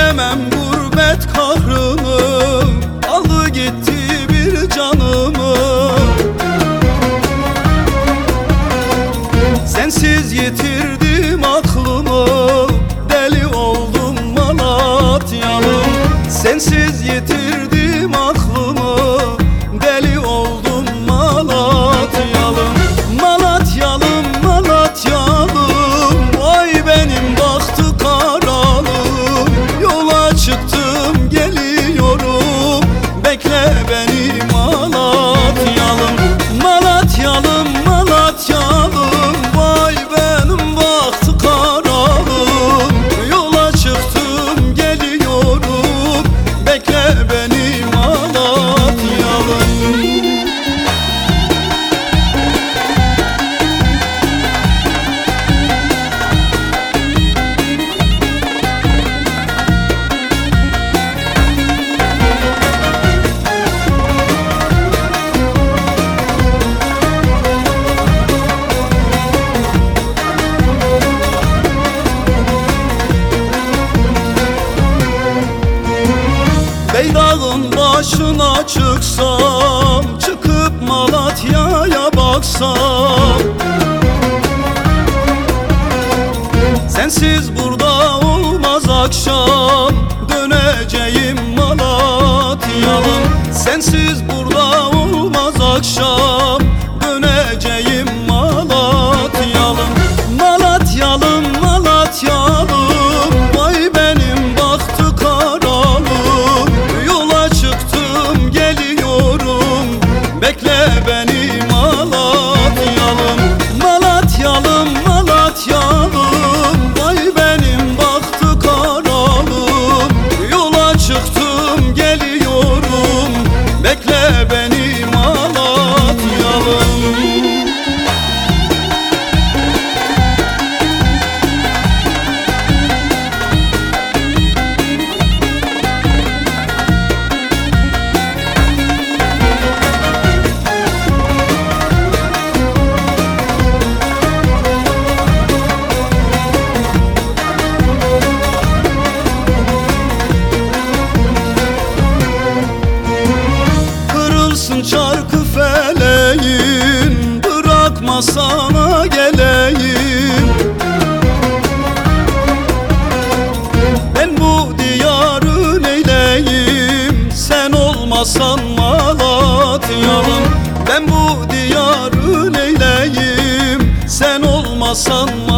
Çekemem gurbet kahrını, aldı gitti bir canımı. Sensiz yitirdim aklımı, deli oldum Malatyalım. Sensiz yitirdim aklımı, deli oldum Malatyalım. Malatyalım, Malatyalım, vay benim bahtı karalım. Yola çıktım geliyorum, bekle beni Malatyalım. Malatyalım, Malatyalım, vay benim bahtı karalım. Yola çıktım geliyorum, bekle beni Malatyalım. Beydağın başına çıksam, çıkıp Malatya'ya baksam, sensiz burada olmaz akşam, döneceğim Malatyalım. Sensiz burada olmaz akşam, döneceğim Malatyalım. Malatyalım, Malatyalım, vay benim bahtı karalım. Yola çıktım geliyorum, bekle beni Malatyalım. Malatyalım, Malatyalım, vay benim bahtı karalım. Yola çıktım geliyorum, bekle beni Malatyalım. Çarkı feleğin, bırakma sana geleyim. Ben bu diyarı neyleyim, sen olmasan Malatyalım. Ben bu diyarı neyleyim, sen olmasan